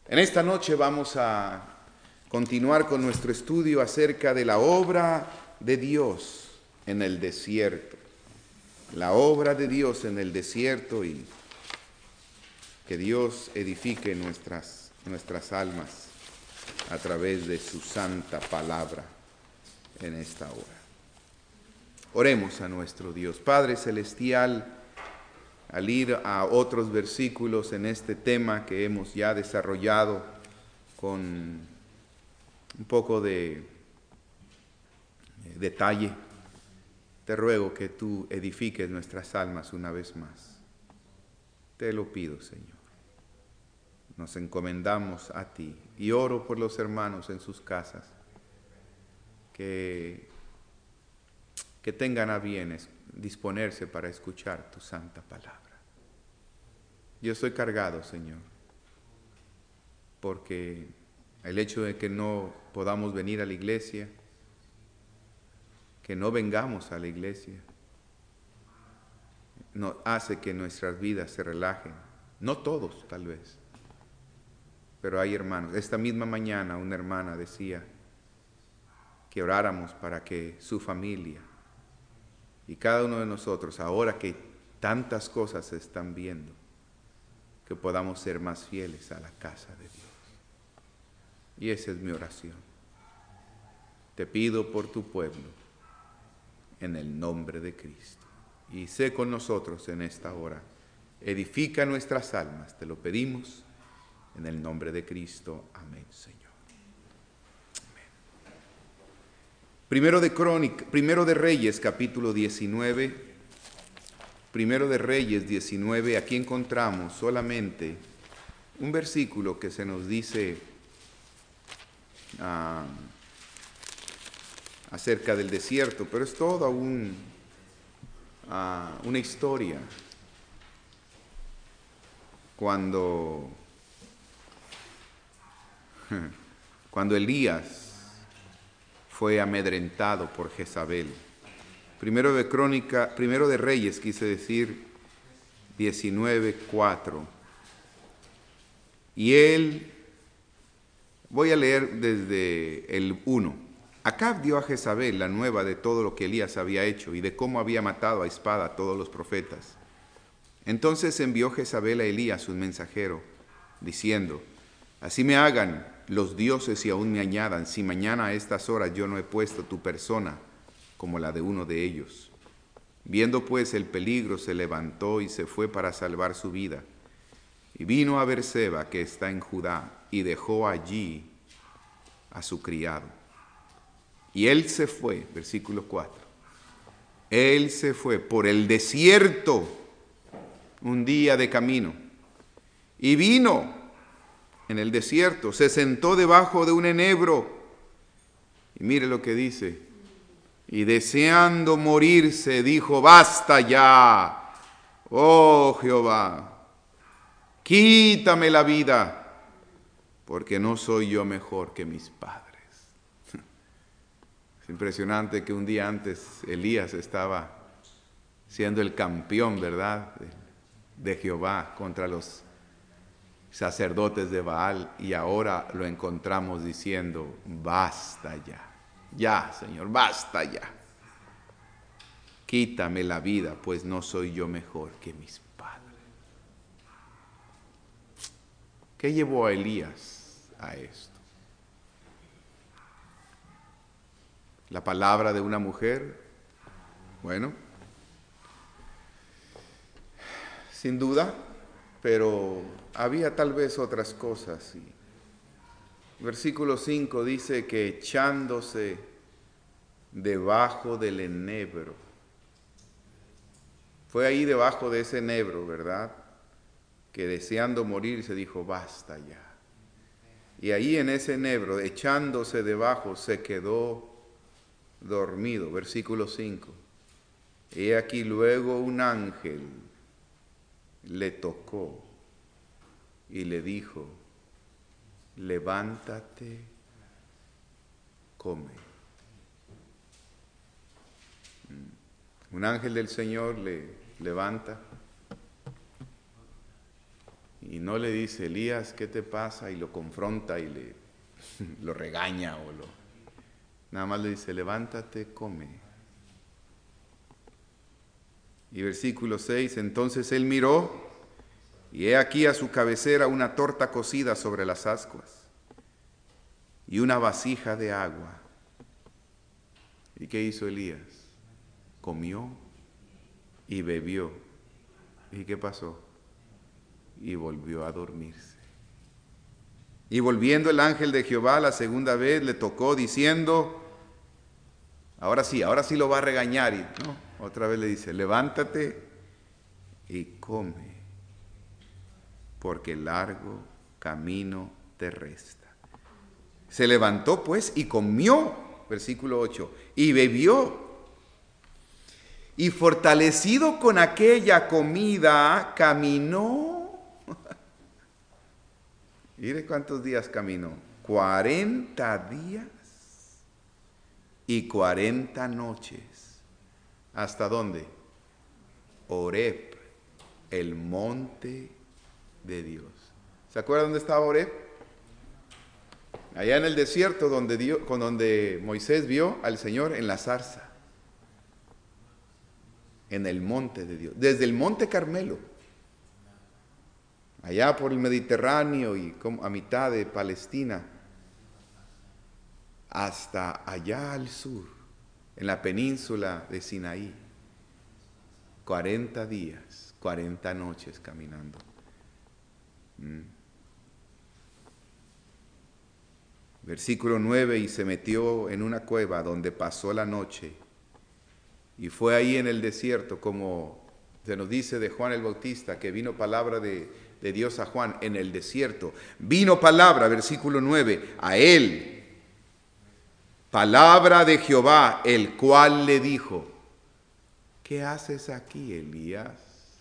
En esta noche vamos a continuar con nuestro estudio acerca de la obra de Dios en el desierto. La obra de Dios en el desierto y que Dios edifique nuestras almas a través de su santa palabra en esta hora. Oremos a nuestro Dios. Padre Celestial, al ir a otros versículos en este tema que hemos ya desarrollado con un poco de detalle, te ruego que tú edifiques nuestras almas una vez más. Te lo pido, Señor. Nos encomendamos a ti y oro por los hermanos en sus casas que tengan a bien disponerse para escuchar tu santa palabra. Yo estoy cargado, Señor, porque el hecho de que no podamos venir a la iglesia, que no vengamos a la iglesia, no hace que nuestras vidas se relajen. No todos, tal vez, pero hay hermanos. Esta misma mañana una hermana decía que oráramos para que su familia y cada uno de nosotros, ahora que tantas cosas se están viendo, que podamos ser más fieles a la casa de Dios. Y esa es mi oración. Te pido por tu pueblo, en el nombre de Cristo. Y sé con nosotros en esta hora. Edifica nuestras almas, te lo pedimos, en el nombre de Cristo. Amén, Señor. Amén. Primero de Reyes, capítulo 19. Primero de Reyes 19, aquí encontramos solamente un versículo que se nos dice acerca del desierto, pero es toda una historia. Cuando Elías fue amedrentado por Jezabel. Primero de Reyes, quise decir, 19:4. Y voy a leer desde el 1. Acab dio a Jezabel la nueva de todo lo que Elías había hecho y de cómo había matado a espada a todos los profetas. Entonces envió Jezabel a Elías un mensajero, diciendo: así me hagan los dioses y aún me añadan, si mañana a estas horas yo no he puesto tu persona como la de uno de ellos. Viendo pues el peligro, se levantó y se fue para salvar su vida. Y vino a Beerseba, que está en Judá, y dejó allí a su criado. Y él se fue, versículo 4. Él se fue por el desierto un día de camino. Y vino en el desierto, se sentó debajo de un enebro. Y mire lo que dice. Y deseando morirse, dijo: basta ya, oh Jehová, quítame la vida, porque no soy yo mejor que mis padres. Es impresionante que un día antes Elías estaba siendo el campeón, ¿verdad?, de Jehová contra los sacerdotes de Baal, y ahora lo encontramos diciendo: basta ya. Ya, Señor, basta ya. Quítame la vida, pues no soy yo mejor que mis padres. ¿Qué llevó a Elías a esto? ¿La palabra de una mujer? Bueno, sin duda, pero había tal vez otras cosas. Versículo 5 dice que echándose debajo del enebro. Fue ahí debajo de ese enebro, ¿verdad?, que deseando morir se dijo: basta ya. Y ahí en ese enebro, echándose debajo, se quedó dormido. Versículo 5. He aquí luego un ángel le tocó y le dijo: levántate, come. Un ángel del Señor le levanta Y no le dice, Elías, ¿qué te pasa? Y lo confronta y lo regaña. Nada más le dice, levántate, come. Y versículo 6, entonces él miró, y he aquí a su cabecera una torta cocida sobre las ascuas, y una vasija de agua. ¿Y qué hizo Elías? Comió y bebió. ¿Y qué pasó? Y volvió a dormirse. Y volviendo el ángel de Jehová la segunda vez le tocó diciendo, ahora sí lo va a regañar. Y no, otra vez le dice, levántate y come, porque largo camino te resta. Se levantó pues y comió, versículo 8, y bebió. Y fortalecido con aquella comida, caminó. Mire cuántos días caminó. 40 días y 40 noches. ¿Hasta dónde? Horeb, el monte de Dios. ¿Se acuerdan dónde estaba Horeb? Allá en el desierto donde Moisés vio al Señor en la zarza. En el monte de Dios. Desde el monte Carmelo. Allá por el Mediterráneo y a mitad de Palestina, hasta allá al sur, en la península de Sinaí, 40 días, 40 noches caminando. Versículo 9, y se metió en una cueva donde pasó la noche, y fue ahí en el desierto, como se nos dice de Juan el Bautista, que vino palabra de Dios a Juan en el desierto. Vino palabra, versículo 9, a él, palabra de Jehová, el cual le dijo, ¿qué haces aquí, Elías?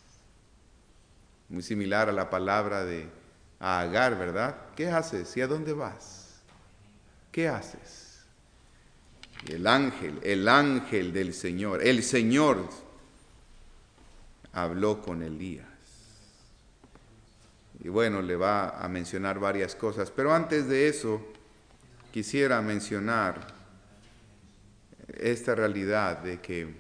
Muy similar a la palabra a Agar, ¿verdad? ¿Qué haces y a dónde vas? ¿Qué haces? Y el ángel del Señor, el Señor habló con Elías. Y bueno, le va a mencionar varias cosas, pero antes de eso quisiera mencionar esta realidad de que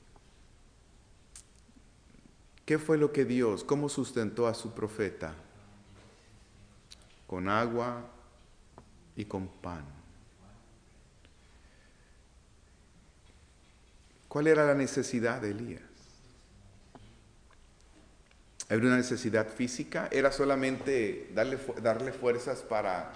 ¿qué fue lo que Dios, cómo sustentó a su profeta? Con agua y con pan. ¿Cuál era la necesidad de Elías? ¿Era una necesidad física? ¿Era solamente darle fuerzas para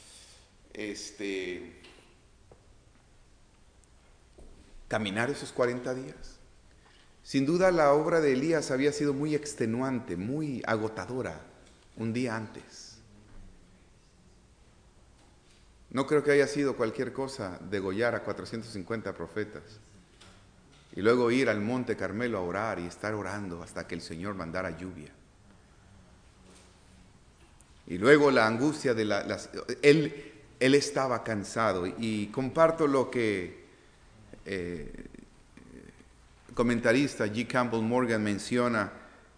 caminar esos 40 días? Sin duda la obra de Elías había sido muy extenuante, muy agotadora un día antes. No creo que haya sido cualquier cosa degollar a 450 profetas y luego ir al monte Carmelo a orar y estar orando hasta que el Señor mandara lluvia. Y luego la angustia de Él estaba cansado, y comparto lo que comentarista G. Campbell Morgan menciona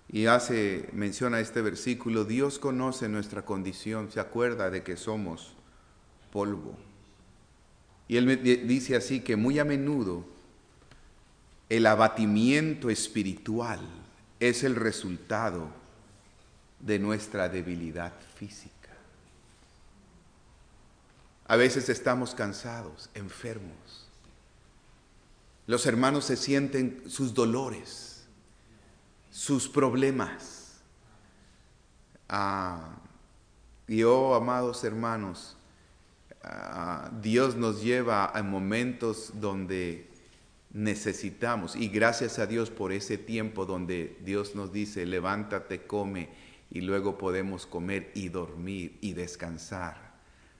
este versículo. Dios conoce nuestra condición, se acuerda de que somos polvo. Y él dice así que muy a menudo el abatimiento espiritual es el resultado de nuestra debilidad física. A veces estamos cansados, enfermos. Los hermanos se sienten sus dolores, sus problemas. Y oh, amados hermanos, Dios nos lleva a momentos donde necesitamos, y gracias a Dios por ese tiempo donde Dios nos dice, levántate, come, y luego podemos comer y dormir y descansar.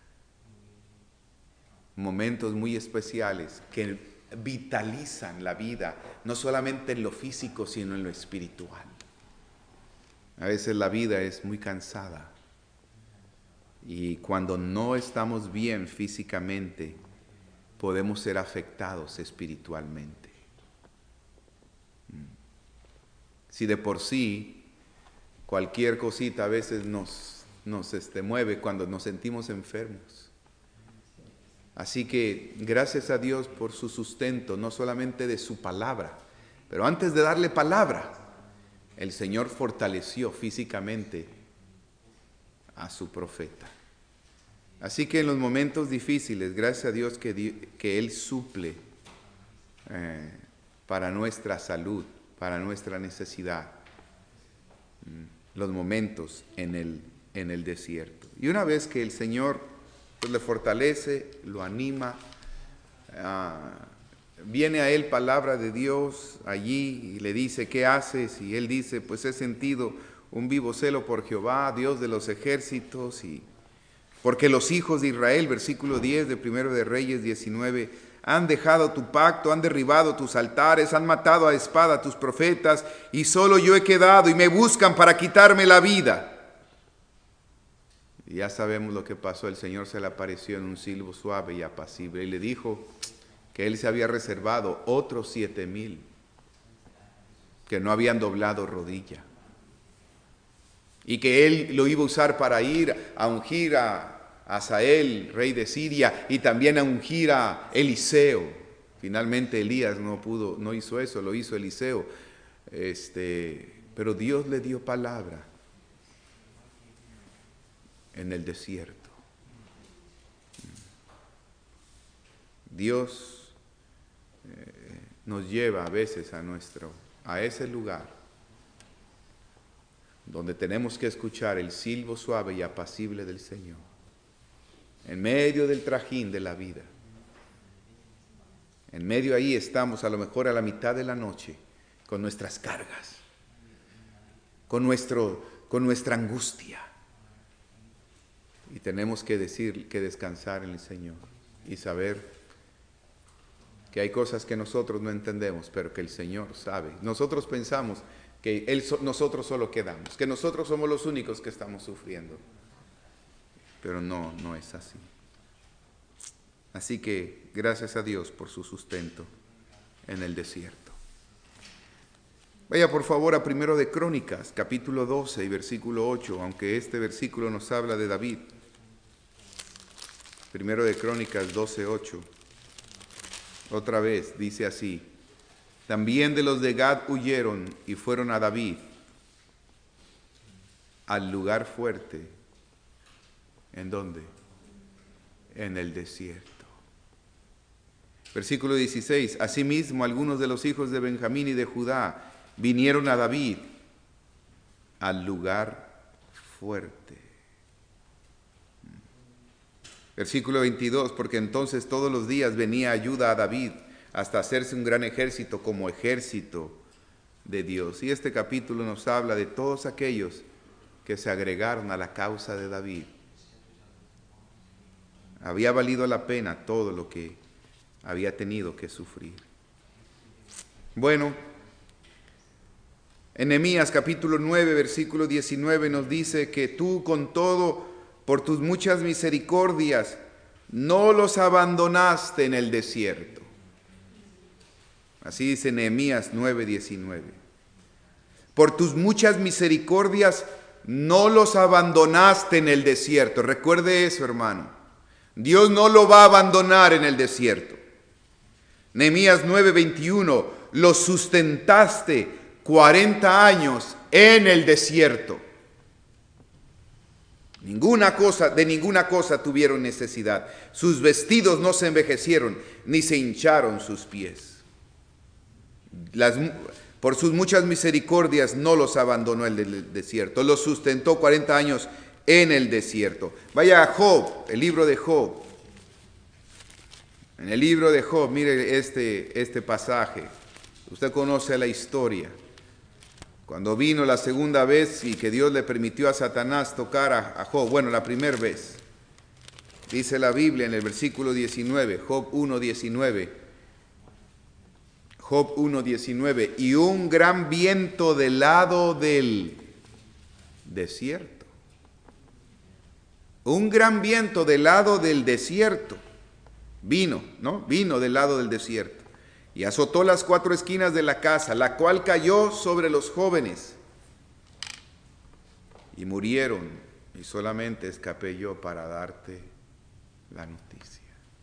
Momentos muy especiales que vitalizan la vida, no solamente en lo físico, sino en lo espiritual. A veces la vida es muy cansada, y cuando no estamos bien físicamente, podemos ser afectados espiritualmente. Si de por sí Cualquier cosita a veces nos mueve cuando nos sentimos enfermos. Así que gracias a Dios por su sustento, no solamente de su palabra, pero antes de darle palabra, el Señor fortaleció físicamente a su profeta. Así que en los momentos difíciles, gracias a Dios que Él suple para nuestra salud, para nuestra necesidad, los momentos en el desierto. Y una vez que el Señor pues, le fortalece, lo anima, viene a él palabra de Dios allí y le dice, ¿qué haces? Y él dice, pues he sentido un vivo celo por Jehová, Dios de los ejércitos, y porque los hijos de Israel, versículo 10 de Primero de Reyes 19, han dejado tu pacto, han derribado tus altares, han matado a espada a tus profetas, y solo yo he quedado y me buscan para quitarme la vida. Y ya sabemos lo que pasó, el Señor se le apareció en un silbo suave y apacible y le dijo que Él se había reservado otros 7,000 que no habían doblado rodilla y que Él lo iba a usar para ir a ungir a Hazael, rey de Siria, y también a ungir a Eliseo. Finalmente Elías no hizo eso, lo hizo Eliseo. Pero Dios le dio palabra en el desierto. Dios nos lleva a veces a ese lugar donde tenemos que escuchar el silbo suave y apacible del Señor, en medio del trajín de la vida. En medio ahí estamos a lo mejor a la mitad de la noche con nuestras cargas, con nuestra angustia. Y tenemos que descansar en el Señor y saber que hay cosas que nosotros no entendemos, pero que el Señor sabe. Nosotros pensamos que nosotros solo quedamos, que nosotros somos los únicos que estamos sufriendo. Pero no es así. Así que gracias a Dios por su sustento en el desierto. Vaya por favor a Primero de Crónicas, capítulo 12 y versículo 8, aunque este versículo nos habla de David. Primero de Crónicas 12, 8. Otra vez dice así: también de los de Gad huyeron y fueron a David al lugar fuerte. ¿En dónde? En el desierto. Versículo 16. Asimismo, algunos de los hijos de Benjamín y de Judá vinieron a David al lugar fuerte. Versículo 22. Porque entonces todos los días venía ayuda a David hasta hacerse un gran ejército como ejército de Dios. Y este capítulo nos habla de todos aquellos que se agregaron a la causa de David. Había valido la pena todo lo que había tenido que sufrir. Bueno, en Nehemías capítulo 9, versículo 19 nos dice que tú con todo, por tus muchas misericordias, no los abandonaste en el desierto. Así dice Nehemías 9, 19. Por tus muchas misericordias, no los abandonaste en el desierto. Recuerde eso, hermano. Dios no lo va a abandonar en el desierto. Nehemías 9:21, los sustentaste 40 años en el desierto. De ninguna cosa tuvieron necesidad. Sus vestidos no se envejecieron, ni se hincharon sus pies. Por sus muchas misericordias no los abandonó en el desierto. Los sustentó 40 años en el desierto. Vaya a Job, el libro de Job. En el libro de Job, mire este pasaje. Usted conoce la historia. Cuando vino la segunda vez y que Dios le permitió a Satanás tocar a Job, bueno, la primera vez. Dice la Biblia en el versículo 19, Job 1:19. Job 1:19. Y un gran viento del lado del desierto. Un gran viento del lado del desierto vino del lado del desierto y azotó las 4 esquinas de la casa, la cual cayó sobre los jóvenes y murieron, y solamente escapé yo para darte la noticia.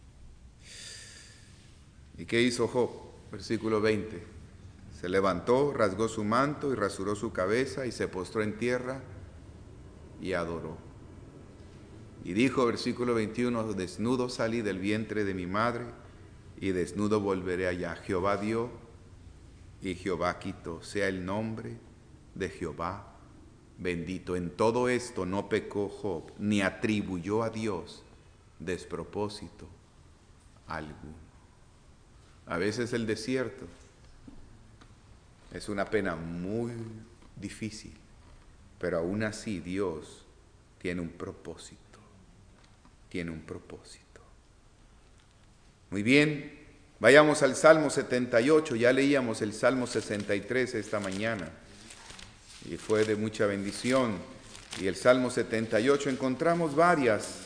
¿Y qué hizo Job? Versículo 20. Se levantó, rasgó su manto y rasuró su cabeza y se postró en tierra y adoró. Y dijo, versículo 21, desnudo salí del vientre de mi madre y desnudo volveré allá. Jehová dio y Jehová quitó. Sea el nombre de Jehová bendito. En todo esto no pecó Job, ni atribuyó a Dios despropósito alguno. A veces el desierto es una pena muy difícil, pero aún así Dios tiene un propósito. Tiene un propósito. Muy bien, vayamos al Salmo 78. Ya leíamos el Salmo 63 esta mañana y fue de mucha bendición. Y el Salmo 78 encontramos varias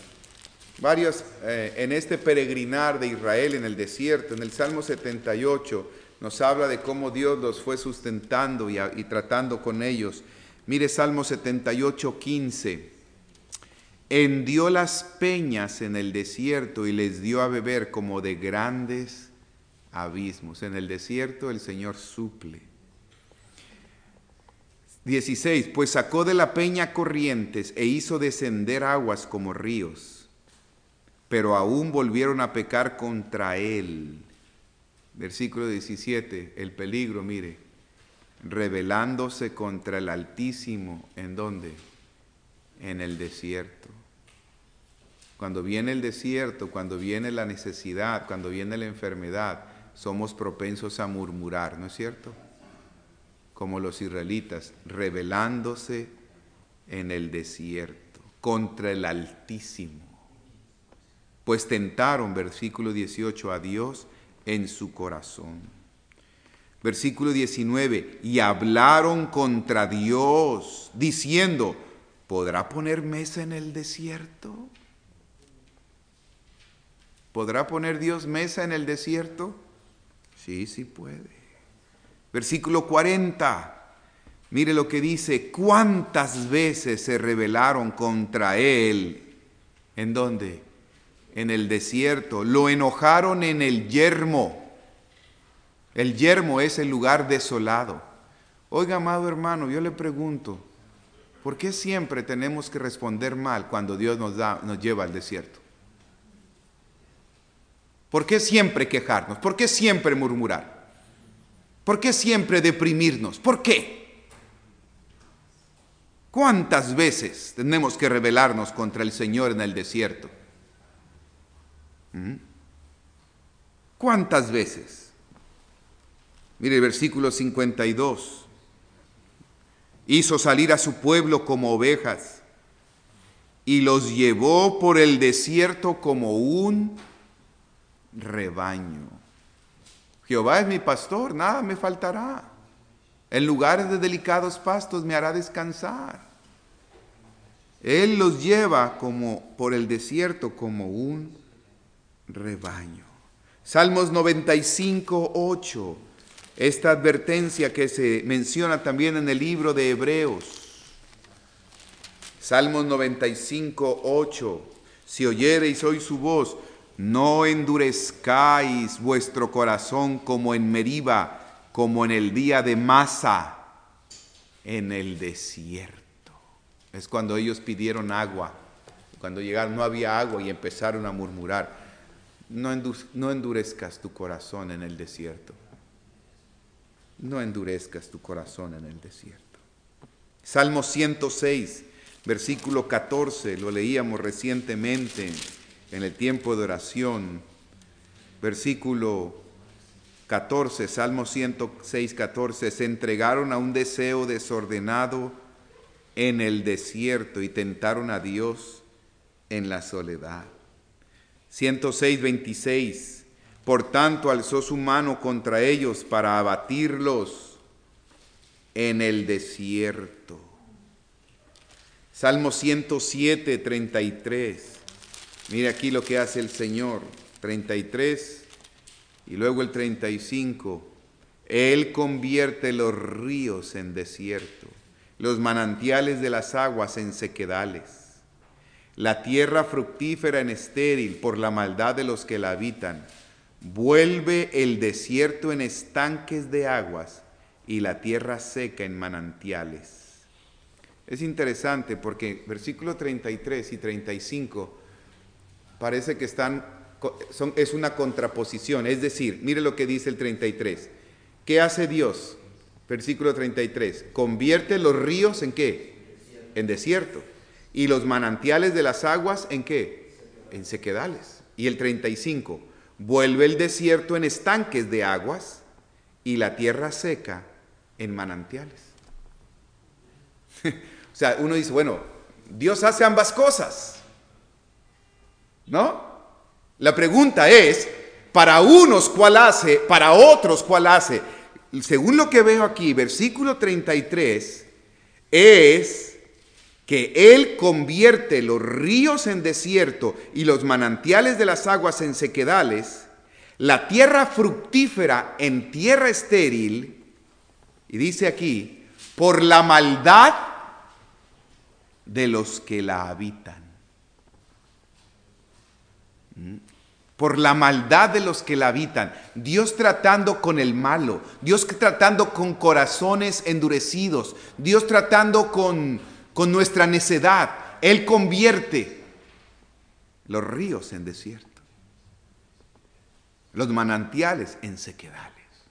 en este peregrinar de Israel en el desierto. En el Salmo 78 nos habla de cómo Dios los fue sustentando y tratando con ellos. Mire Salmo 78, 15. Hendió las peñas en el desierto y les dio a beber como de grandes abismos. En el desierto el Señor suple. 16. Pues sacó de la peña corrientes e hizo descender aguas como ríos. Pero aún volvieron a pecar contra él. Versículo 17. El peligro, mire. Rebelándose contra el Altísimo. ¿En dónde? En el desierto. Cuando viene el desierto, cuando viene la necesidad, cuando viene la enfermedad, somos propensos a murmurar, ¿no es cierto? Como los israelitas, rebelándose en el desierto, contra el Altísimo. Pues tentaron, versículo 18, a Dios en su corazón. Versículo 19, y hablaron contra Dios, diciendo, ¿podrá poner mesa en el desierto? ¿Podrá poner Dios mesa en el desierto? Sí, sí puede. Versículo 40. Mire lo que dice. ¿Cuántas veces se rebelaron contra él? ¿En dónde? En el desierto. Lo enojaron en el yermo. El yermo es el lugar desolado. Oiga, amado hermano, yo le pregunto, ¿por qué siempre tenemos que responder mal cuando Dios nos lleva al desierto? ¿Por qué siempre quejarnos? ¿Por qué siempre murmurar? ¿Por qué siempre deprimirnos? ¿Por qué? ¿Cuántas veces tenemos que rebelarnos contra el Señor en el desierto? ¿Cuántas veces? Mire el versículo 52. Hizo salir a su pueblo como ovejas y los llevó por el desierto como un rebaño. Jehová es mi pastor, nada me faltará. En lugares de delicados pastos me hará descansar. Él los lleva como por el desierto como un rebaño. Salmos 95, 8. Esta advertencia que se menciona también en el libro de Hebreos. Salmos 95, 8. Si oyereis hoy su voz, no endurezcáis vuestro corazón como en Meriba, como en el día de Masa, en el desierto. Es cuando ellos pidieron agua. Cuando llegaron no había agua y empezaron a murmurar. No endurezcas tu corazón en el desierto. No endurezcas tu corazón en el desierto. Salmo 106, versículo 14, lo leíamos recientemente en el tiempo de oración. Versículo 14, Salmo 106, 14, se entregaron a un deseo desordenado en el desierto y tentaron a Dios en la soledad. 106, 26, por tanto alzó su mano contra ellos para abatirlos en el desierto. Salmo 107, 33, mire aquí lo que hace el Señor, 33 y luego el 35. Él convierte los ríos en desierto los manantiales de las aguas en sequedales, la tierra fructífera en estéril por la maldad de los que la habitan. Vuelve el desierto en estanques de aguas y la tierra seca en manantiales. Es interesante porque versículos 33 y 35 parece que es una contraposición. Es decir, mire lo que dice el 33. ¿Qué hace Dios? Versículo 33. Convierte los ríos ¿en qué? En desierto. Y los manantiales de las aguas ¿en qué? En sequedales. Y el 35. Vuelve el desierto en estanques de aguas y la tierra seca en manantiales. O sea, uno dice, bueno, Dios hace ambas cosas, ¿no? La pregunta es, para unos ¿cuál hace? Para otros ¿cuál hace? Según lo que veo aquí, versículo 33, es que Él convierte los ríos en desierto y los manantiales de las aguas en sequedales, la tierra fructífera en tierra estéril, y dice aquí, por la maldad de los que la habitan. Por la maldad de los que la habitan. Dios tratando con el malo, Dios tratando con corazones endurecidos, Dios tratando con nuestra necedad. Él convierte los ríos en desierto, los manantiales en sequedales.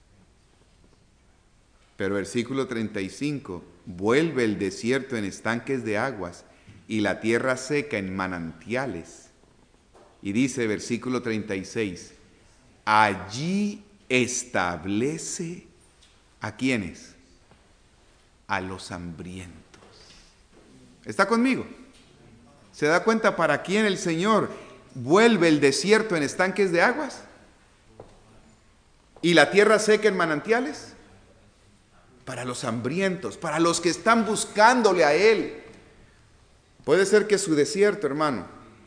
Pero versículo 35, vuelve el desierto en estanques de aguas y la tierra seca en manantiales. Y dice versículo 36, allí establece ¿a quiénes? A los hambrientos. ¿Está conmigo? ¿Se da cuenta para quién el Señor vuelve el desierto en estanques de aguas? ¿Y la tierra seca en manantiales? Para los hambrientos, para los que están buscándole a Él. Puede ser que su desierto, hermano,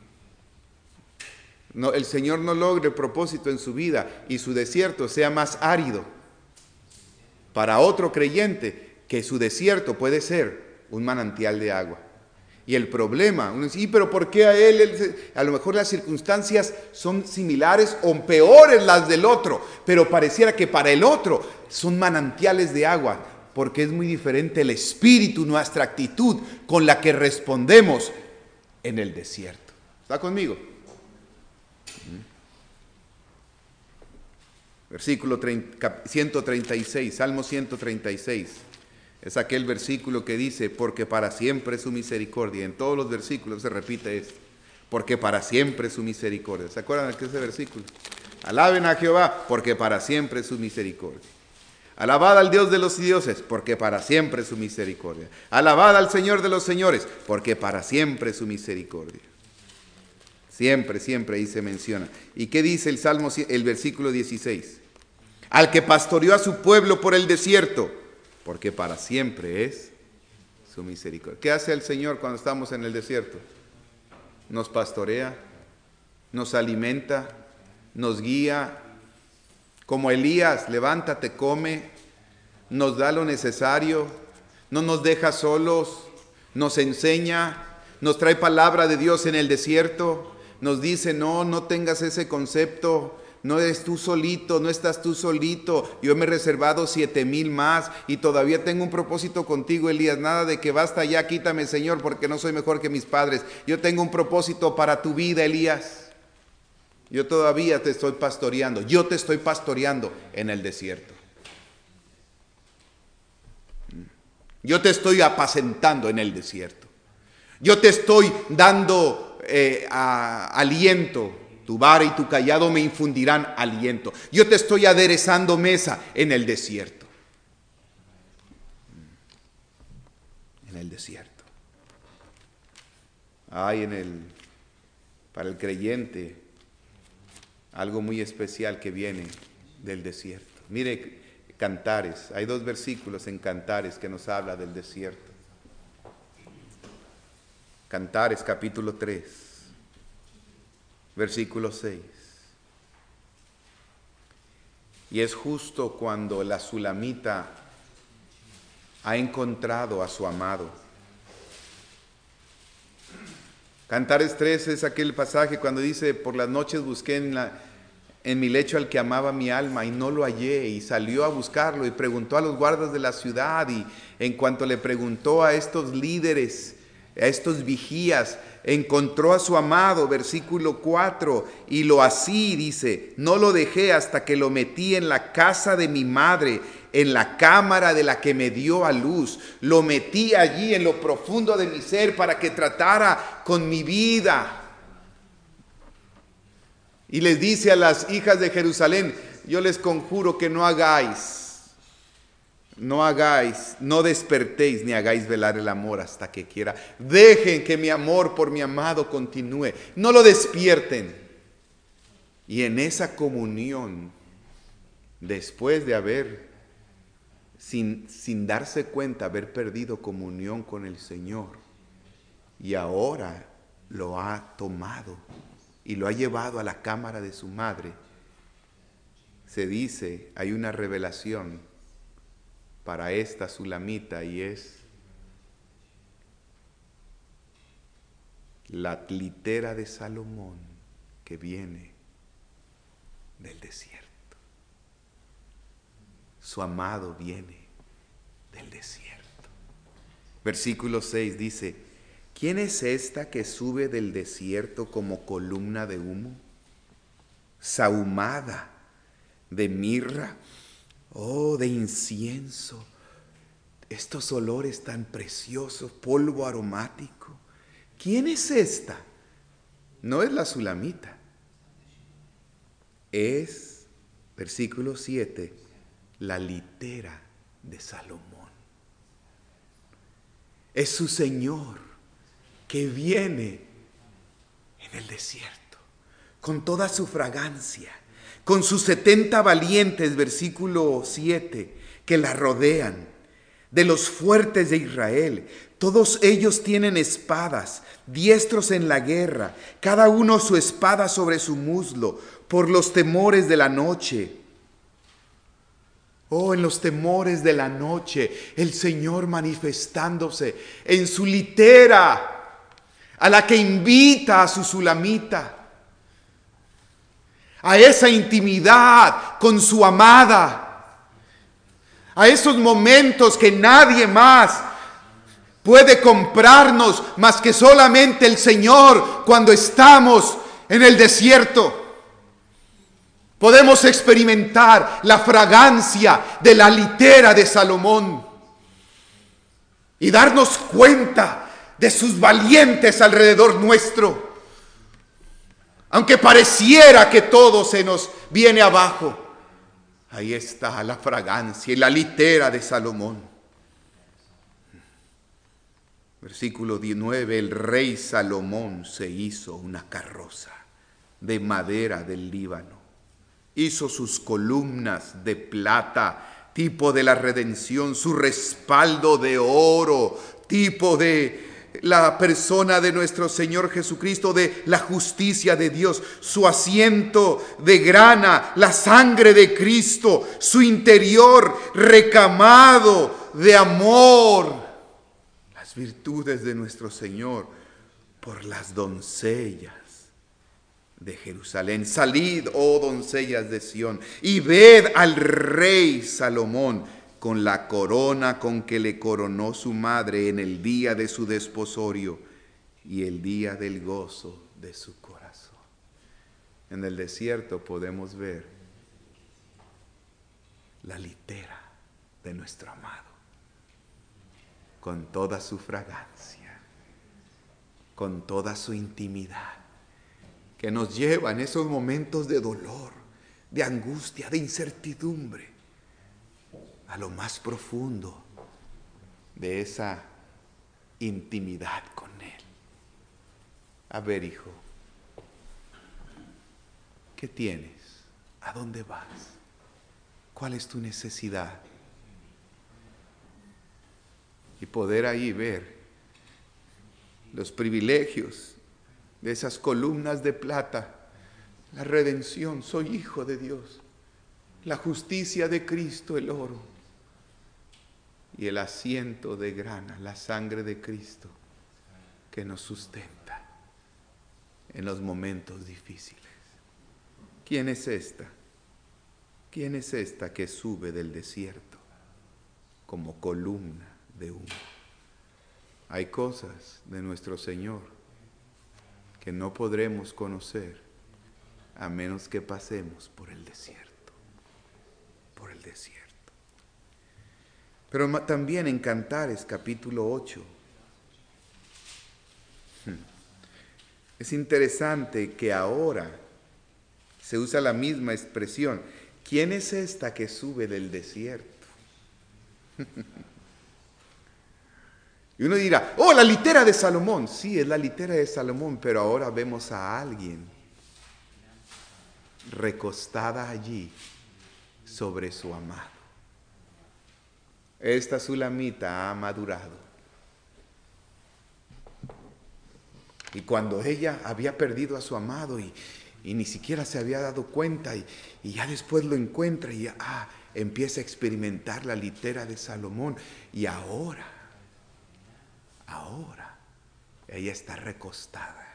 el Señor no logre el propósito en su vida y su desierto sea más árido. Para otro creyente, que su desierto puede ser un manantial de agua. Y el problema, uno dice, pero ¿por qué a él? A lo mejor las circunstancias son similares o peores las del otro, pero pareciera que para el otro son manantiales de agua, porque es muy diferente el espíritu, nuestra actitud con la que respondemos en el desierto. ¿Está conmigo? Versículo 136, Salmo 136. Es aquel versículo que dice, porque para siempre es su misericordia. En todos los versículos se repite esto, porque para siempre es su misericordia. ¿Se acuerdan de ese versículo? Alaben a Jehová, porque para siempre es su misericordia. Alabad al Dios de los dioses, porque para siempre es su misericordia. Alabad al Señor de los señores, porque para siempre es su misericordia. Siempre, siempre ahí se menciona. ¿Y qué dice el Salmo, el versículo 16? Al que pastoreó a su pueblo por el desierto, porque para siempre es su misericordia. ¿Qué hace el Señor cuando estamos en el desierto? Nos pastorea, nos alimenta, nos guía. Como Elías, levántate, come, nos da lo necesario, no nos deja solos, nos enseña, nos trae palabra de Dios en el desierto, nos dice, no tengas ese concepto. No eres tú solito, no estás tú solito. Yo me he reservado 7,000 más y todavía tengo un propósito contigo, Elías. Nada de que basta ya, quítame, Señor, porque no soy mejor que mis padres. Yo tengo un propósito para tu vida, Elías. Yo todavía te estoy pastoreando. Yo te estoy pastoreando en el desierto. Yo te estoy apacentando en el desierto. Yo te estoy dando aliento. Tu vara y tu cayado me infundirán aliento. Yo te estoy aderezando mesa en el desierto. En el desierto. Hay para el creyente algo muy especial que viene del desierto. Mire, Cantares. Hay 2 versículos en Cantares que nos habla del desierto. Cantares capítulo 3. Versículo 6. Y es justo cuando la sulamita ha encontrado a su amado. Cantares 3 es aquel pasaje cuando dice: por las noches busqué en mi lecho al que amaba mi alma y no lo hallé, y salió a buscarlo y preguntó a los guardas de la ciudad, y en cuanto le preguntó a estos líderes, a estos vigías, encontró a su amado, versículo 4, y lo así, dice, no lo dejé hasta que lo metí en la casa de mi madre, en la cámara de la que me dio a luz. Lo metí allí en lo profundo de mi ser para que tratara con mi vida. Y les dice a las hijas de Jerusalén: yo les conjuro que no despertéis ni hagáis velar el amor hasta que quiera. Dejen que mi amor por mi amado continúe. No lo despierten. Y en esa comunión, después de haber, sin darse cuenta, haber perdido comunión con el Señor, y ahora lo ha tomado y lo ha llevado a la cámara de su madre, se dice, hay una revelación para esta sulamita, y es la litera de Salomón que viene del desierto. Su amado viene del desierto. Versículo 6 dice: ¿quién es esta que sube del desierto como columna de humo, sahumada de mirra, de incienso, estos olores tan preciosos, polvo aromático? ¿Quién es esta? No es la sulamita, es, versículo 7, la litera de Salomón. Es su Señor que viene en el desierto con toda su fragancia, con sus 70 valientes, versículo 7, que la rodean, de los fuertes de Israel. Todos ellos tienen espadas, diestros en la guerra, cada uno su espada sobre su muslo, por los temores de la noche. En los temores de la noche, el Señor manifestándose en su litera, a la que invita a su sulamita, a esa intimidad con su amada, a esos momentos que nadie más puede comprarnos más que solamente el Señor cuando estamos en el desierto. Podemos experimentar la fragancia de la litera de Salomón y darnos cuenta de sus valientes alrededor nuestro. Aunque pareciera que todo se nos viene abajo, ahí está la fragancia y la litera de Salomón. Versículo 19, el rey Salomón se hizo una carroza de madera del Líbano. Hizo sus columnas de plata, tipo de la redención, su respaldo de oro, tipo de la persona de nuestro Señor Jesucristo, de la justicia de Dios, su asiento de grana, la sangre de Cristo, su interior recamado de amor, las virtudes de nuestro Señor por las doncellas de Jerusalén. Salid, oh doncellas de Sión, y ved al rey Salomón con la corona con que le coronó su madre en el día de su desposorio y el día del gozo de su corazón. En el desierto podemos ver la litera de nuestro amado, con toda su fragancia, con toda su intimidad, que nos lleva en esos momentos de dolor, de angustia, de incertidumbre, a lo más profundo de esa intimidad con Él. A ver, hijo, ¿qué tienes? ¿A dónde vas? ¿Cuál es tu necesidad? Y poder ahí ver los privilegios de esas columnas de plata, la redención, soy hijo de Dios, la justicia de Cristo, el oro, y el asiento de grana, la sangre de Cristo, que nos sustenta en los momentos difíciles. ¿Quién es esta? ¿Quién es esta que sube del desierto como columna de humo? Hay cosas de nuestro Señor que no podremos conocer a menos que pasemos por el desierto, por el desierto. Pero también en Cantares capítulo 8, es interesante que ahora se usa la misma expresión. ¿Quién es esta que sube del desierto? Y uno dirá, oh, la litera de Salomón. Sí, es la litera de Salomón, pero ahora vemos a alguien recostada allí sobre su amado. Esta sulamita ha madurado. Y cuando ella había perdido a su amado y ni siquiera se había dado cuenta y ya después lo encuentra y empieza a experimentar la litera de Salomón. Y ahora, ella está recostada.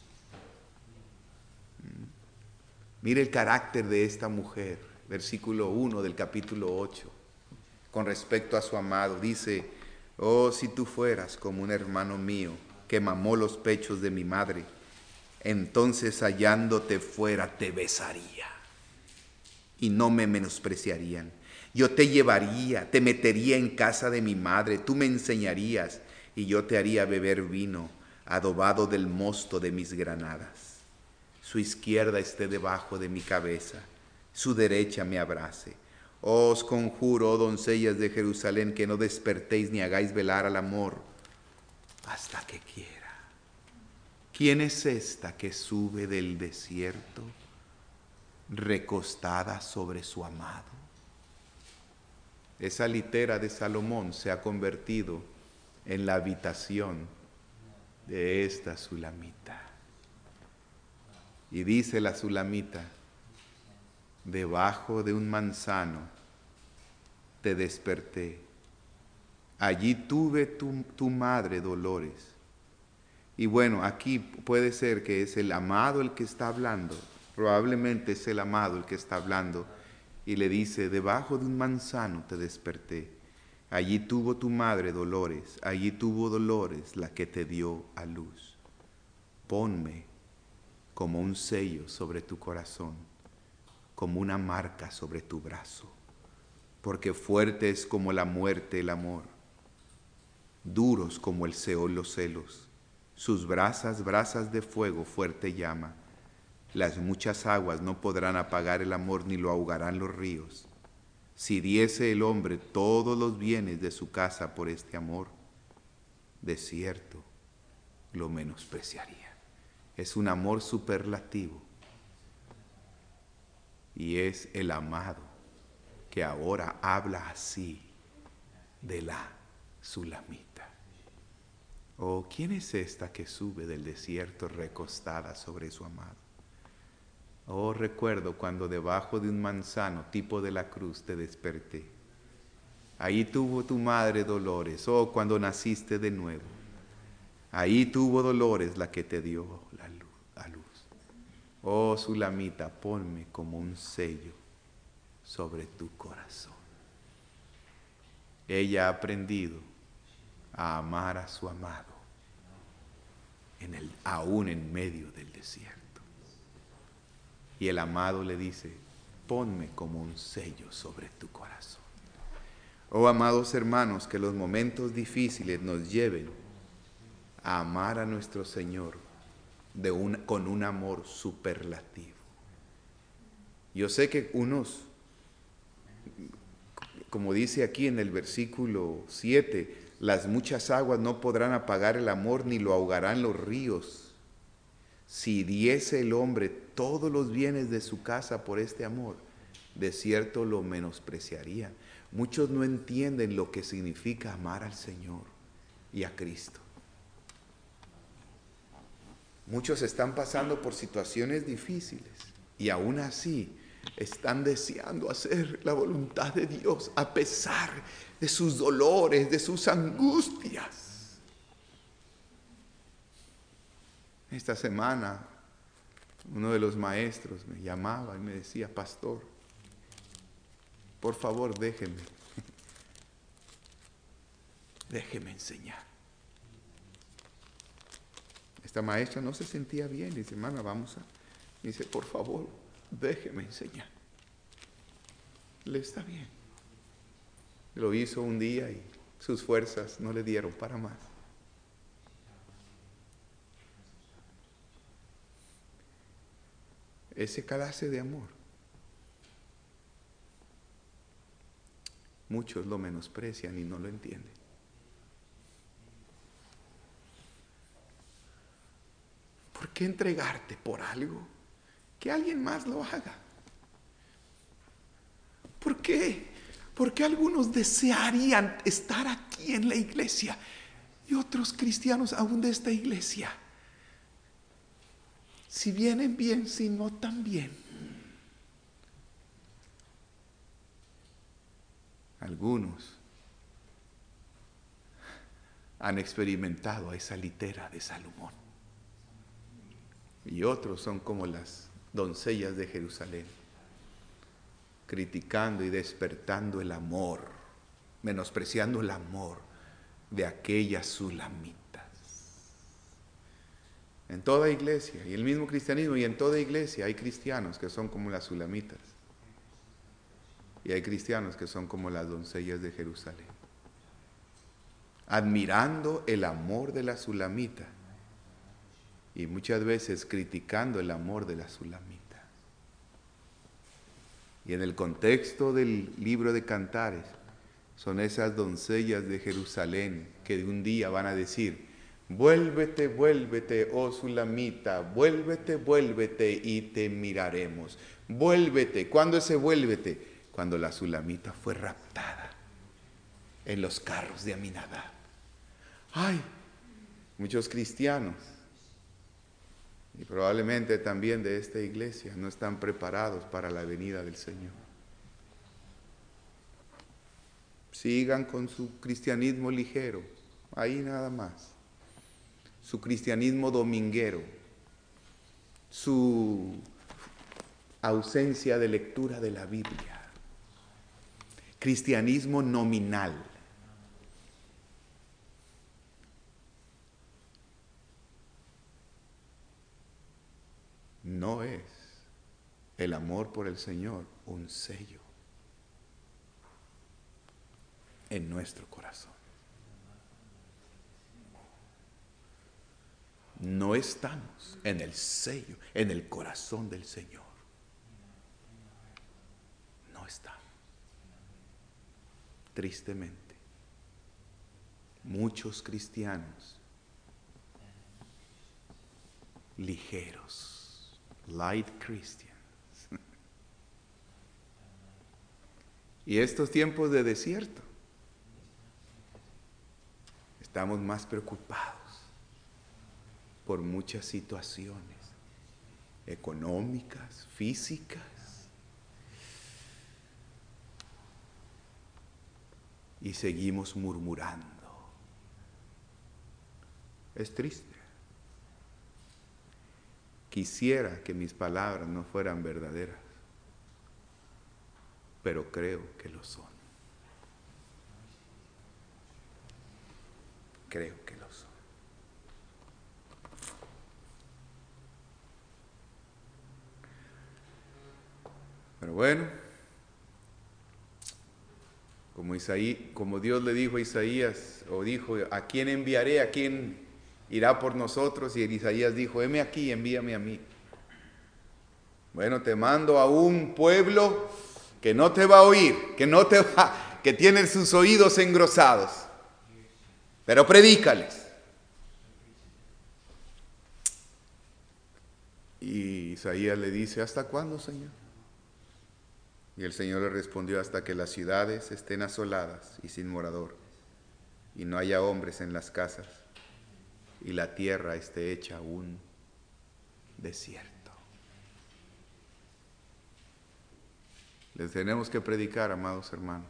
Mire el carácter de esta mujer, versículo 1 del capítulo 8. Con respecto a su amado, dice, oh, si tú fueras como un hermano mío que mamó los pechos de mi madre, entonces hallándote fuera te besaría y no me menospreciarían. Yo te llevaría, te metería en casa de mi madre, tú me enseñarías y yo te haría beber vino adobado del mosto de mis granadas. Su izquierda esté debajo de mi cabeza, su derecha me abrace. Os conjuro, oh doncellas de Jerusalén, que no despertéis ni hagáis velar al amor hasta que quiera. ¿Quién es esta que sube del desierto recostada sobre su amado? Esa litera de Salomón se ha convertido en la habitación de esta sulamita. Y dice la sulamita, debajo de un manzano te desperté. Allí tuve tu madre dolores. Y bueno, aquí puede ser que es el amado el que está hablando. Probablemente es el amado el que está hablando. Y le dice, debajo de un manzano te desperté. Allí tuvo tu madre dolores. Allí tuvo dolores la que te dio a luz. Ponme como un sello sobre tu corazón, como una marca sobre tu brazo, porque fuerte es como la muerte el amor, duros como el Seol los celos, sus brasas de fuego fuerte llama, las muchas aguas no podrán apagar el amor ni lo ahogarán los ríos. Si diese el hombre todos los bienes de su casa por este amor, de cierto lo menospreciaría. Es un amor superlativo. Y es el amado que ahora habla así de la sulamita. Oh, ¿quién es esta que sube del desierto recostada sobre su amado? Oh, recuerdo cuando debajo de un manzano tipo de la cruz te desperté. Ahí tuvo tu madre dolores. Oh, cuando naciste de nuevo. Ahí tuvo dolores la que te dio a luz. Oh, sulamita, ponme como un sello sobre tu corazón. Ella ha aprendido a amar a su amado aún en medio del desierto. Y el amado le dice, ponme como un sello sobre tu corazón. Oh, amados hermanos, que los momentos difíciles nos lleven a amar a nuestro Señor con un amor superlativo. Yo sé que unos, como dice aquí en el versículo 7, las muchas aguas no podrán apagar el amor ni lo ahogarán los ríos. Si diese el hombre todos los bienes de su casa por este amor, de cierto lo menospreciaría. Muchos no entienden lo que significa amar al Señor y a Cristo. Muchos están pasando por situaciones difíciles y aún así están deseando hacer la voluntad de Dios a pesar de sus dolores, de sus angustias. Esta semana uno de los maestros me llamaba y me decía: pastor, por favor déjeme enseñar. Esta maestra no se sentía bien y dice: hermana, me dice, por favor, déjeme enseñar. Le está bien. Lo hizo un día y sus fuerzas no le dieron para más. Ese clase de amor, muchos lo menosprecian y no lo entienden. ¿Por qué entregarte por algo que alguien más lo haga? ¿Por qué? Porque algunos desearían estar aquí en la iglesia y otros cristianos aún de esta iglesia, si vienen bien, si no también. Algunos han experimentado a esa litera de Salomón y otros son como las doncellas de Jerusalén, criticando y despertando el amor, menospreciando el amor de aquellas sulamitas. En toda iglesia, y el mismo cristianismo, y en toda iglesia hay cristianos que son como las sulamitas, y hay cristianos que son como las doncellas de Jerusalén, admirando el amor de la sulamita y muchas veces criticando el amor de la sulamita. Y en el contexto del libro de Cantares, son esas doncellas de Jerusalén que de un día van a decir: vuélvete, vuélvete, oh sulamita, vuélvete, vuélvete y te miraremos. Vuélvete. ¿Cuándo ese vuélvete? Cuando la sulamita fue raptada en los carros de Aminadab. Ay, muchos cristianos, y probablemente también de esta iglesia, no están preparados para la venida del Señor. Sigan con su cristianismo ligero, ahí nada más. Su cristianismo dominguero, su ausencia de lectura de la Biblia, cristianismo nominal. No es el amor por el Señor un sello en nuestro corazón. No estamos en el sello, en el corazón del Señor. No estamos. Tristemente, muchos cristianos ligeros, light Christians. Y estos tiempos de desierto, estamos más preocupados por muchas situaciones económicas, físicas. Y seguimos murmurando. Es triste. Quisiera que mis palabras no fueran verdaderas, pero creo que lo son. Creo que lo son. Pero bueno, como Dios le dijo a Isaías, o dijo: ¿a quién enviaré? ¿A quién irá por nosotros? Y Isaías dijo: heme aquí, envíame a mí. Bueno, te mando a un pueblo que no te va a oír, que tiene sus oídos engrosados, pero predícales. Y Isaías le dice: ¿hasta cuándo, Señor? Y el Señor le respondió: hasta que las ciudades estén asoladas y sin morador, y no haya hombres en las casas, y la tierra esté hecha un desierto. Les tenemos que predicar, amados hermanos.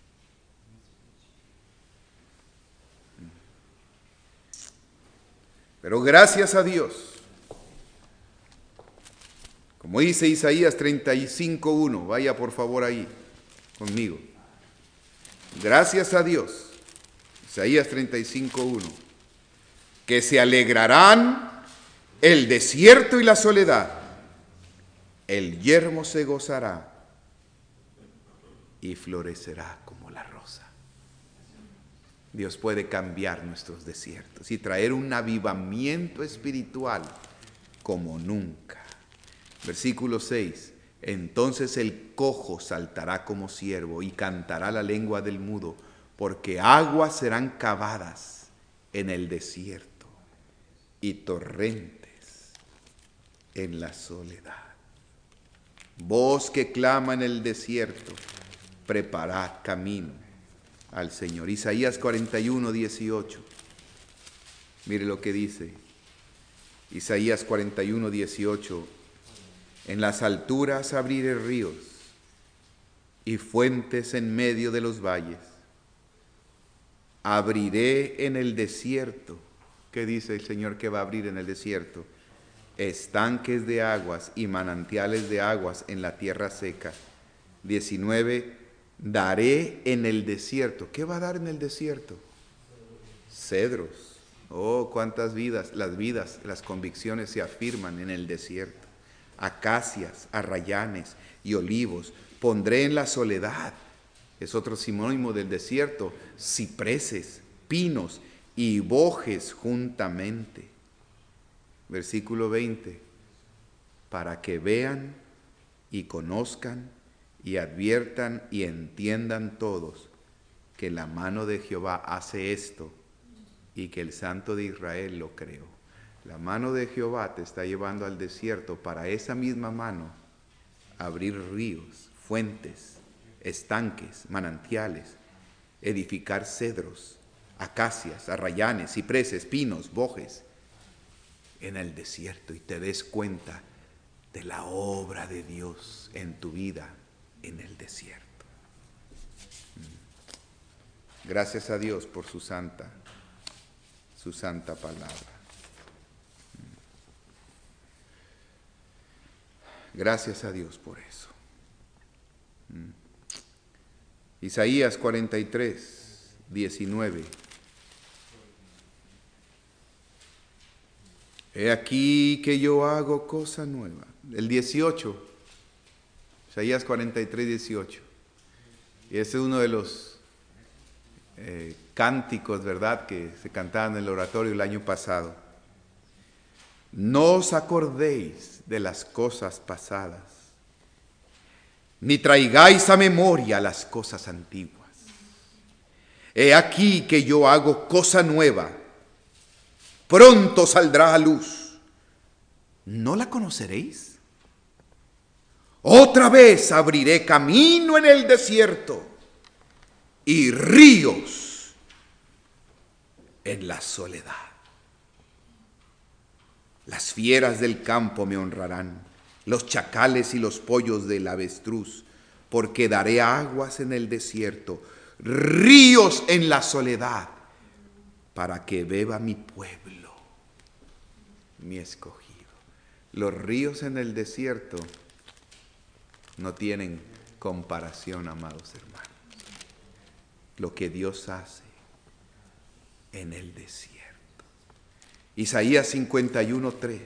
Pero gracias a Dios, como dice Isaías 35:1, vaya por favor ahí conmigo. Gracias a Dios, Isaías 35:1, que se alegrarán el desierto y la soledad, el yermo se gozará y florecerá como la rosa. Dios puede cambiar nuestros desiertos y traer un avivamiento espiritual como nunca. Versículo 6. Entonces el cojo saltará como ciervo y cantará la lengua del mudo, porque aguas serán cavadas en el desierto y torrentes en la soledad. Voz que clama en el desierto, preparad camino al Señor. Isaías 41:18. Mire lo que dice. Isaías 41:18. En las alturas abriré ríos y fuentes en medio de los valles. Abriré en el desierto. ¿Qué dice el Señor que va a abrir en el desierto? Estanques de aguas y manantiales de aguas en la tierra seca. 19. Daré en el desierto. ¿Qué va a dar en el desierto? Cedros. Oh, cuántas vidas, las convicciones se afirman en el desierto. Acacias, arrayanes y olivos. Pondré en la soledad, es otro sinónimo del desierto, cipreses, pinos y bojes juntamente. Versículo 20. Para que vean y conozcan y adviertan y entiendan todos que la mano de Jehová hace esto y que el Santo de Israel lo creó. La mano de Jehová te está llevando al desierto para esa misma mano abrir ríos, fuentes, estanques, manantiales, edificar cedros, acacias, arrayanes, cipreses, pinos, bojes en el desierto y te des cuenta de la obra de Dios en tu vida en el desierto. Gracias a Dios por su santa palabra. Gracias a Dios por eso. Isaías 43:19. He aquí que yo hago cosa nueva. El 18. Isaías 43:18. Y ese es uno de los cánticos, ¿verdad?, que se cantaban en el oratorio el año pasado. No os acordéis de las cosas pasadas, ni traigáis a memoria las cosas antiguas. He aquí que yo hago cosa nueva, pronto saldrá a luz. ¿No la conoceréis? Otra vez abriré camino en el desierto y ríos en la soledad. Las fieras del campo me honrarán, los chacales y los pollos del avestruz, porque daré aguas en el desierto, ríos en la soledad, para que beba mi pueblo, mi escogido. Los ríos en el desierto no tienen comparación, amados hermanos. Lo que Dios hace en el desierto. Isaías 51:3.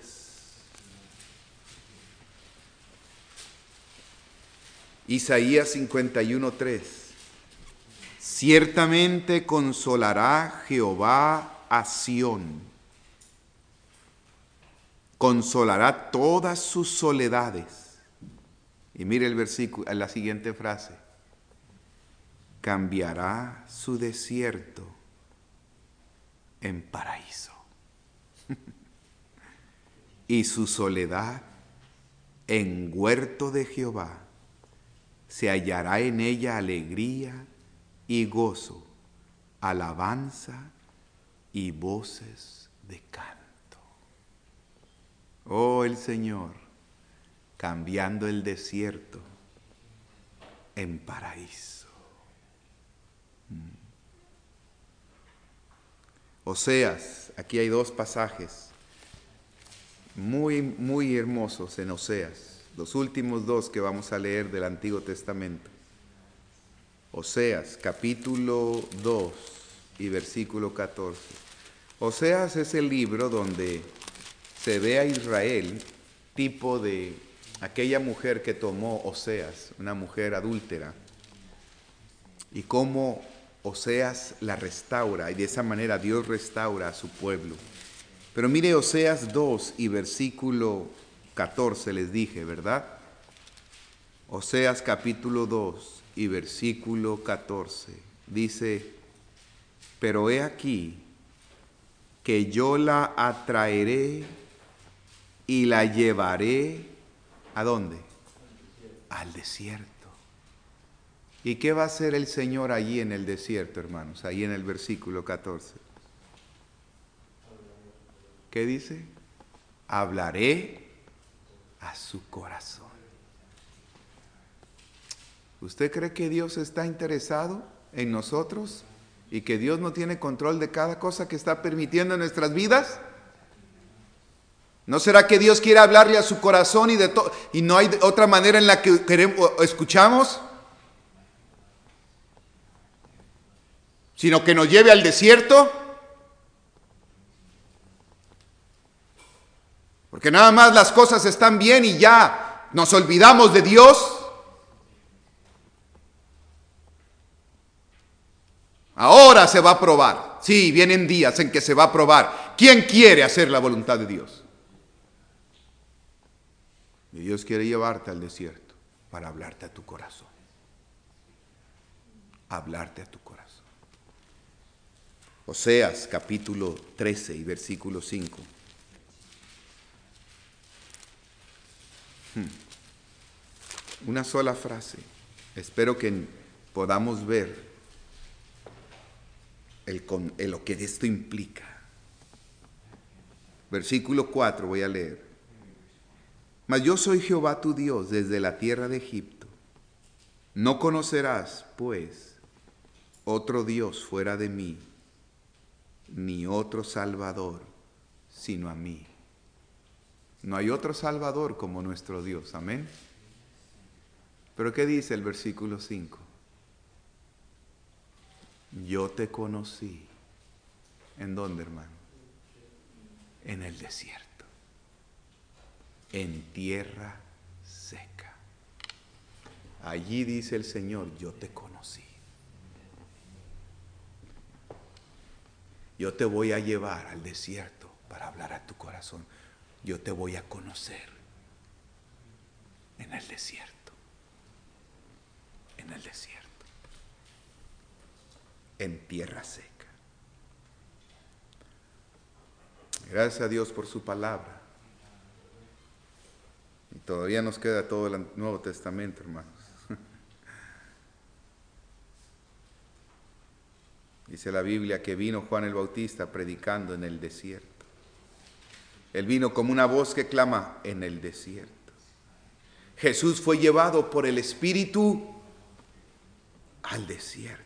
Isaías 51:3. Ciertamente consolará Jehová a Sión, consolará todas sus soledades. Y mire el versículo, la siguiente frase. Cambiará su desierto en paraíso y su soledad en huerto de Jehová. Se hallará en ella alegría y gozo, alabanza y voces de canto. Oh, el Señor, cambiando el desierto en paraíso. Oseas, aquí hay dos pasajes muy, muy hermosos en Oseas, los últimos dos que vamos a leer del Antiguo Testamento. Oseas, capítulo 2 y versículo 14. Oseas es el libro donde se ve a Israel, tipo de aquella mujer que tomó Oseas, una mujer adúltera, y cómo Oseas la restaura, y de esa manera Dios restaura a su pueblo. Pero mire Oseas 2 y versículo 14, les dije, ¿verdad? Oseas capítulo 2 y versículo 14, dice: pero he aquí que yo la atraeré y la llevaré, ¿a dónde? Al desierto. ¿Y qué va a hacer el Señor allí en el desierto, hermanos? Ahí en el versículo 14. ¿Qué dice? Hablaré a su corazón. ¿Usted cree que Dios está interesado en nosotros y que Dios no tiene control de cada cosa que está permitiendo en nuestras vidas? ¿No será que Dios quiere hablarle a su corazón y no hay otra manera en la que escuchamos? Sino que nos lleve al desierto. Porque nada más las cosas están bien y ya nos olvidamos de Dios. Ahora se va a probar. Sí, vienen días en que se va a probar. ¿Quién quiere hacer la voluntad de Dios? Y Dios quiere llevarte al desierto para hablarte a tu corazón. Hablarte a tu corazón. Oseas capítulo 13 y versículo 5. Una sola frase. Espero que podamos ver lo que esto implica. Versículo 4 voy a leer. Mas yo soy Jehová tu Dios desde la tierra de Egipto. No conocerás, pues, otro Dios fuera de mí, ni otro Salvador sino a mí. No hay otro Salvador como nuestro Dios. Amén. Pero ¿qué dice el versículo 5? Yo te conocí. ¿En dónde, hermano? En el desierto. En tierra seca. Allí dice el Señor, yo te conocí. Yo te voy a llevar al desierto para hablar a tu corazón. Yo te voy a conocer en el desierto. En el desierto. En tierra seca. Gracias a Dios por su palabra. Y todavía nos queda todo el Nuevo Testamento, hermanos. Dice la Biblia que vino Juan el Bautista predicando en el desierto. Él vino como una voz que clama en el desierto. Jesús fue llevado por el Espíritu al desierto.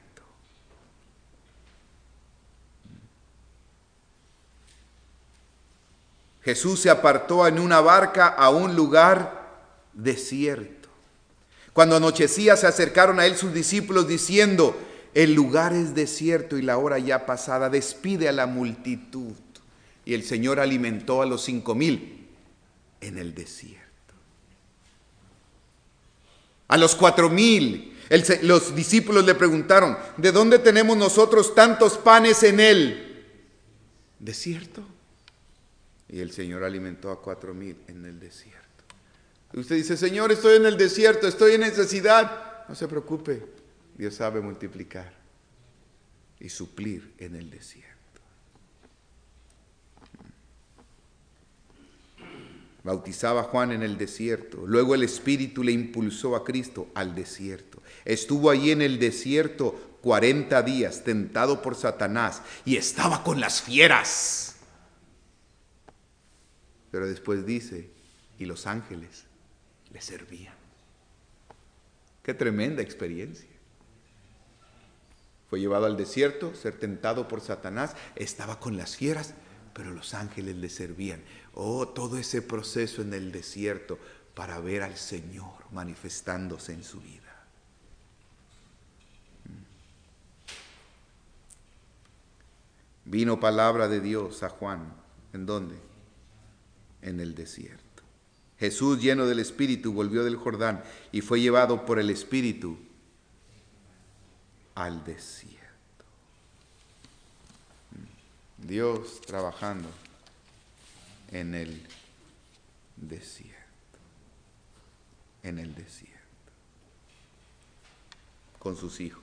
Jesús se apartó en una barca a un lugar desierto. Cuando anochecía se acercaron a él sus discípulos diciendo: el lugar es desierto y la hora ya pasada, despide a la multitud. Y el Señor alimentó a los 5,000 en el desierto. A los 4,000, los discípulos le preguntaron: ¿de dónde tenemos nosotros tantos panes en el desierto? Y el Señor alimentó a 4,000 en el desierto. Y usted dice: Señor, estoy en el desierto, estoy en necesidad. No se preocupe, Dios sabe multiplicar y suplir en el desierto. Bautizaba Juan en el desierto. Luego el Espíritu le impulsó a Cristo al desierto. Estuvo allí en el desierto 40 días, tentado por Satanás, y estaba con las fieras. Pero después dice, y los ángeles le servían. Qué tremenda experiencia. Fue llevado al desierto, ser tentado por Satanás, estaba con las fieras, pero los ángeles le servían. Oh, todo ese proceso en el desierto para ver al Señor manifestándose en su vida. Vino palabra de Dios a Juan. ¿En dónde? En el desierto. Jesús, lleno del Espíritu, volvió del Jordán y fue llevado por el Espíritu al desierto. Dios trabajando en el desierto. En el desierto. Con sus hijos.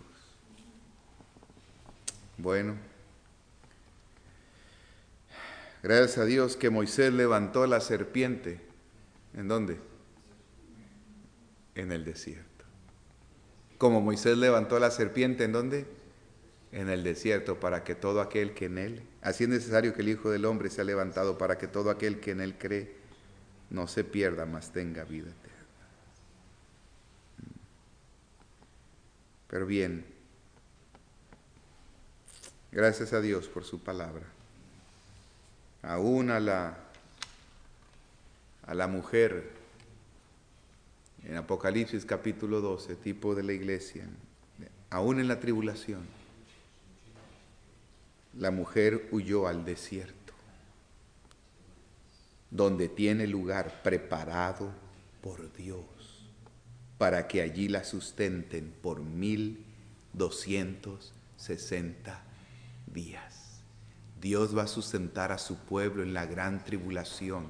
Bueno. Gracias a Dios que Moisés levantó la serpiente. ¿En dónde? En el desierto. Como Moisés levantó la serpiente, ¿en dónde? En el desierto, para que todo aquel que en él, así es necesario que el Hijo del Hombre sea levantado, para que todo aquel que en él cree no se pierda, mas tenga vida eterna. Pero bien, gracias a Dios por su palabra. Aún a la mujer en Apocalipsis capítulo 12, tipo de la iglesia, aún en la tribulación, la mujer huyó al desierto, donde tiene lugar preparado por Dios, para que allí la sustenten por 1260 días. Dios va a sustentar a su pueblo en la gran tribulación,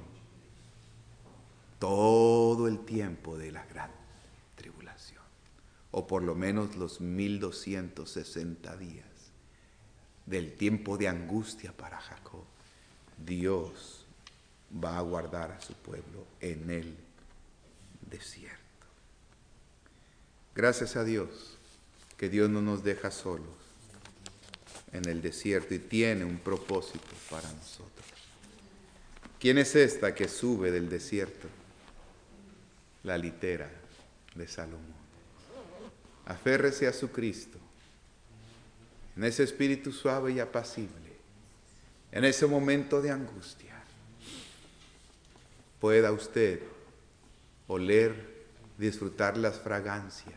todo el tiempo de la gran tribulación, o por lo menos los 1260 días del tiempo de angustia para Jacob. Dios va a guardar a su pueblo en el desierto. Gracias a Dios que Dios no nos deja solos en el desierto y tiene un propósito para nosotros. ¿Quién es esta que sube del desierto? La litera de Salomón. Aférrese a su Cristo, en ese espíritu suave y apacible, en ese momento de angustia. Pueda usted oler, disfrutar las fragancias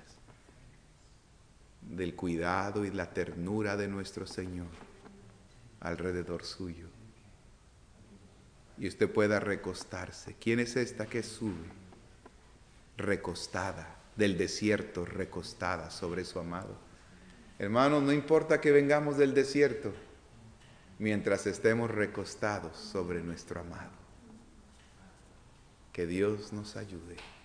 del cuidado y la ternura de nuestro Señor alrededor suyo. Y usted pueda recostarse. ¿Quién es esta que sube? Recostada, del desierto, recostada sobre su amado. Hermanos, no importa que vengamos del desierto, mientras estemos recostados sobre nuestro amado. Que Dios nos ayude.